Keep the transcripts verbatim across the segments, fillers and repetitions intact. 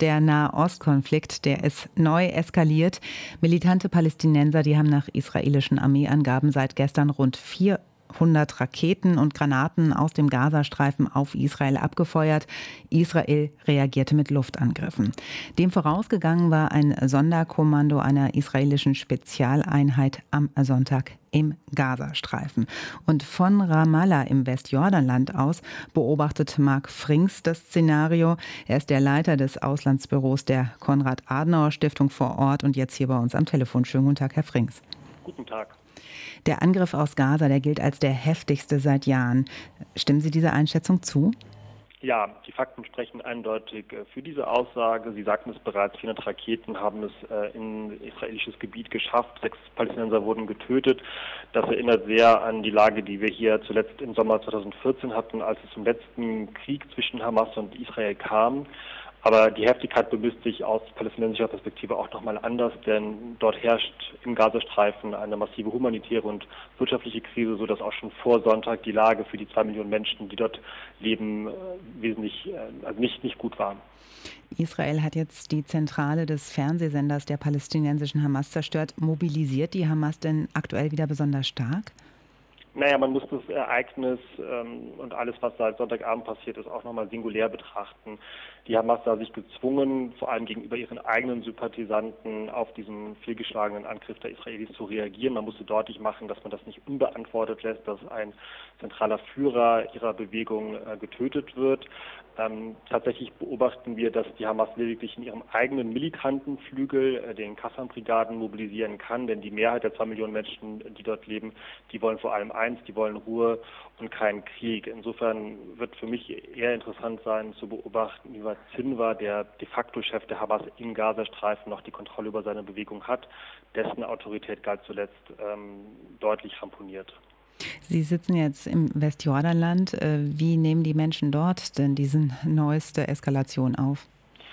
Der Nahostkonflikt, der ist neu eskaliert. Militante Palästinenser, die haben nach israelischen Armeeangaben seit gestern rund vierhundert Raketen und Granaten aus dem Gazastreifen auf Israel abgefeuert. Israel reagierte mit Luftangriffen. Dem vorausgegangen war ein Sonderkommando einer israelischen Spezialeinheit am Sonntag im Gazastreifen. Und von Ramallah im Westjordanland aus beobachtet Marc Frings das Szenario. Er ist der Leiter des Auslandsbüros der Konrad-Adenauer-Stiftung vor Ort und jetzt hier bei uns am Telefon. Schönen guten Tag, Herr Frings. Guten Tag. Der Angriff aus Gaza, der gilt als der heftigste seit Jahren. Stimmen Sie dieser Einschätzung zu? Ja, die Fakten sprechen eindeutig für diese Aussage. Sie sagten es bereits, vierhundert Raketen haben es in israelisches Gebiet geschafft. Sechs Palästinenser wurden getötet. Das erinnert sehr an die Lage, die wir hier zuletzt im Sommer zweitausendvierzehn hatten, als es zum letzten Krieg zwischen Hamas und Israel kam. Aber die Heftigkeit bemisst sich aus palästinensischer Perspektive auch nochmal anders, denn dort herrscht im Gazastreifen eine massive humanitäre und wirtschaftliche Krise, sodass auch schon vor Sonntag die Lage für die zwei Millionen Menschen, die dort leben, wesentlich also nicht, nicht gut war. Israel hat jetzt die Zentrale des Fernsehsenders der palästinensischen Hamas zerstört. Mobilisiert die Hamas denn aktuell wieder besonders stark? Naja, man muss das Ereignis ähm, und alles, was seit Sonntagabend passiert ist, auch nochmal singulär betrachten. Die Hamas sah sich gezwungen, vor allem gegenüber ihren eigenen Sympathisanten auf diesen fehlgeschlagenen Angriff der Israelis zu reagieren. Man musste deutlich machen, dass man das nicht unbeantwortet lässt, dass ein zentraler Führer ihrer Bewegung äh, getötet wird. Ähm, tatsächlich beobachten wir, dass die Hamas lediglich in ihrem eigenen militanten Flügel, äh, den Qassam-Brigaden, mobilisieren kann, denn die Mehrheit der zwei Millionen Menschen, die dort leben, die wollen vor allem eins, die wollen Ruhe und keinen Krieg. Insofern wird für mich eher interessant sein, zu beobachten, wie weit Sinwar, der de facto Chef der Hamas im Gazastreifen, noch die Kontrolle über seine Bewegung hat. Dessen Autorität galt zuletzt ähm, deutlich ramponiert. Sie sitzen jetzt im Westjordanland. Wie nehmen die Menschen dort denn diese neueste Eskalation auf?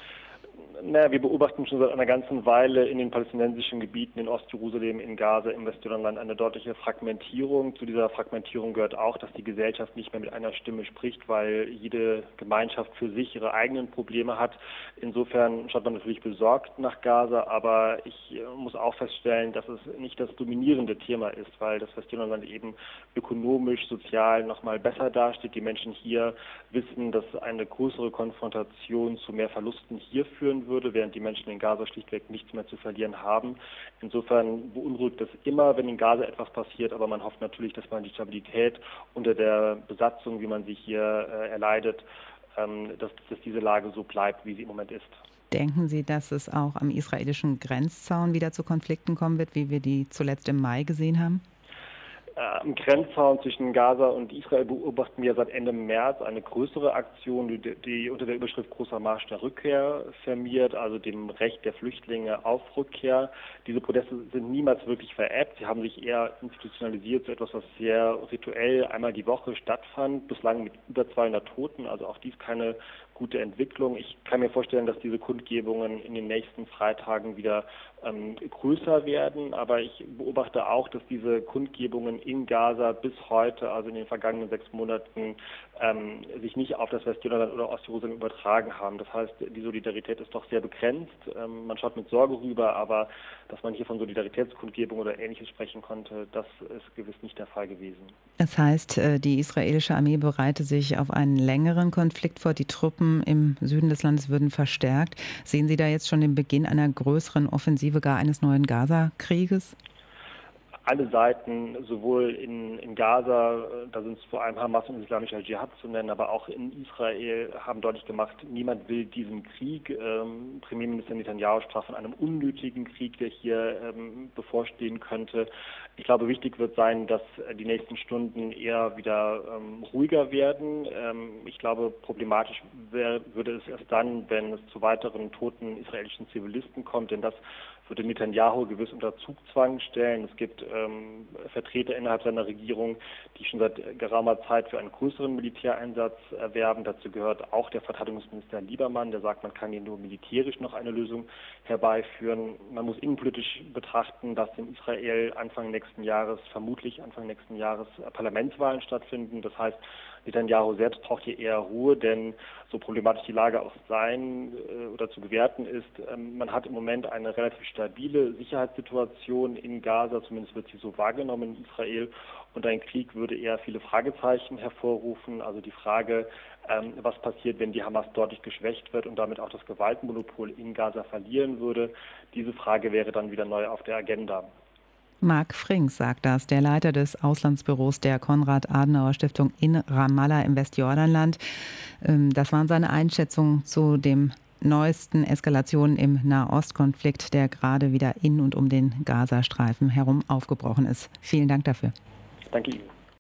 Naja, wir beobachten schon seit einer ganzen Weile in den palästinensischen Gebieten in Ostjerusalem, in Gaza, im Westjordanland eine deutliche Fragmentierung. Zu dieser Fragmentierung gehört auch, dass die Gesellschaft nicht mehr mit einer Stimme spricht, weil jede Gemeinschaft für sich ihre eigenen Probleme hat. Insofern schaut man natürlich besorgt nach Gaza, aber ich muss auch feststellen, dass es nicht das dominierende Thema ist, weil das Westjordanland eben ökonomisch, sozial nochmal besser dasteht. Die Menschen hier wissen, dass eine größere Konfrontation zu mehr Verlusten hier führen wird, würde, während die Menschen in Gaza schlichtweg nichts mehr zu verlieren haben. Insofern beunruhigt es immer, wenn in Gaza etwas passiert, aber man hofft natürlich, dass man die Stabilität unter der Besatzung, wie man sie hier äh, erleidet, ähm, dass, dass diese Lage so bleibt, wie sie im Moment ist. Denken Sie, dass es auch am israelischen Grenzzaun wieder zu Konflikten kommen wird, wie wir die zuletzt im Mai gesehen haben? Am Grenzzaun zwischen Gaza und Israel beobachten wir seit Ende März eine größere Aktion, die, die unter der Überschrift Großer Marsch der Rückkehr firmiert, also dem Recht der Flüchtlinge auf Rückkehr. Diese Proteste sind niemals wirklich veräppt. Sie haben sich eher institutionalisiert zu etwas, was sehr rituell einmal die Woche stattfand, bislang mit über zweihundert Toten, also auch dies keine gute Entwicklung. Ich kann mir vorstellen, dass diese Kundgebungen in den nächsten Freitagen wieder ähm, größer werden, aber ich beobachte auch, dass diese Kundgebungen in Gaza bis heute, also in den vergangenen sechs Monaten, ähm, sich nicht auf das Westjordanland oder Ostjerusalem übertragen haben. Das heißt, die Solidarität ist doch sehr begrenzt. Ähm, man schaut mit Sorge rüber, aber dass man hier von Solidaritätskundgebung oder Ähnliches sprechen konnte, das ist gewiss nicht der Fall gewesen. Das heißt, die israelische Armee bereitet sich auf einen längeren Konflikt vor. Die Truppen im Süden des Landes würden verstärkt. Sehen Sie da jetzt schon den Beginn einer größeren Offensive, gar eines neuen Gaza-Krieges? Alle Seiten, sowohl in, in Gaza, da sind es vor allem Hamas und Islamischer Dschihad zu nennen, aber auch in Israel, haben deutlich gemacht, niemand will diesen Krieg. Ähm, Premierminister Netanyahu sprach von einem unnötigen Krieg, der hier ähm, bevorstehen könnte. Ich glaube, wichtig wird sein, dass die nächsten Stunden eher wieder ähm, ruhiger werden. Ähm, ich glaube, problematisch wär, würde es erst dann, wenn es zu weiteren toten israelischen Zivilisten kommt, denn das würde Netanyahu gewiss unter Zugzwang stellen. Es gibt ähm, Vertreter innerhalb seiner Regierung, die schon seit geraumer Zeit für einen größeren Militäreinsatz erwerben. Dazu gehört auch der Verteidigungsminister Liebermann, der sagt, man kann hier nur militärisch noch eine Lösung herbeiführen. Man muss innenpolitisch betrachten, dass in Israel Anfang nächsten Jahres, vermutlich Anfang nächsten Jahres, Parlamentswahlen stattfinden. Das heißt, Netanyahu selbst braucht hier eher Ruhe, denn so problematisch die Lage auch sein äh, oder zu bewerten ist, ähm, man hat im Moment eine relativ stabile Sicherheitssituation in Gaza, zumindest wird sie so wahrgenommen in Israel, und ein Krieg würde eher viele Fragezeichen hervorrufen, also die Frage, ähm, was passiert, wenn die Hamas deutlich geschwächt wird und damit auch das Gewaltmonopol in Gaza verlieren würde. Diese Frage wäre dann wieder neu auf der Agenda. Marc Frings sagt das, der Leiter des Auslandsbüros der Konrad-Adenauer-Stiftung in Ramallah im Westjordanland. Das waren seine Einschätzungen zu dem neuesten Eskalationen im Nahostkonflikt, der gerade wieder in und um den Gazastreifen herum aufgebrochen ist. Vielen Dank dafür. Danke Ihnen.